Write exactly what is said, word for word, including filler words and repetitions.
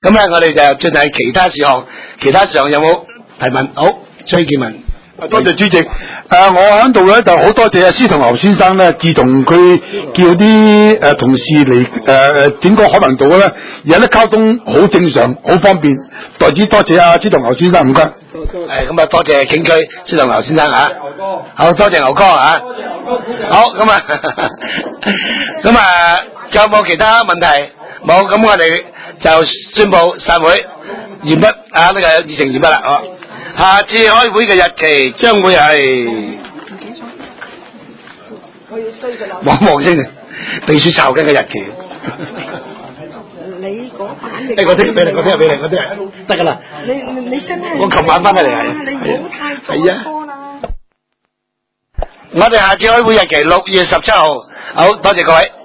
咁咧，我哋就進行其他事項。其他事項有冇提問？好，崔建文。 多謝主席。誒、呃，我喺度咧就好多謝阿司徒牛先生咧，自從佢叫啲誒、呃、同事嚟誒點個可能度咧，有得溝通好正常，好方便。代之多謝阿司徒牛先生，唔該。 誒，咁啊，多謝警區司徒牛先生啊。好多謝牛哥啊。好，咁啊，咁啊，仲有冇其他問題？冇，咁我哋就宣布散會，完畢啊！呢、這個議程完畢啦，好。下次開會嘅日期將會係望望先，秘書抄緊嘅日期。 你嗰版誒，嗰啲俾你，嗰啲俾你，嗰啲得㗎啦。 你你你真係我琴晚翻嚟係。 你唔好太早拖啦。 我哋下次開會日期六月十七號，好多謝各位。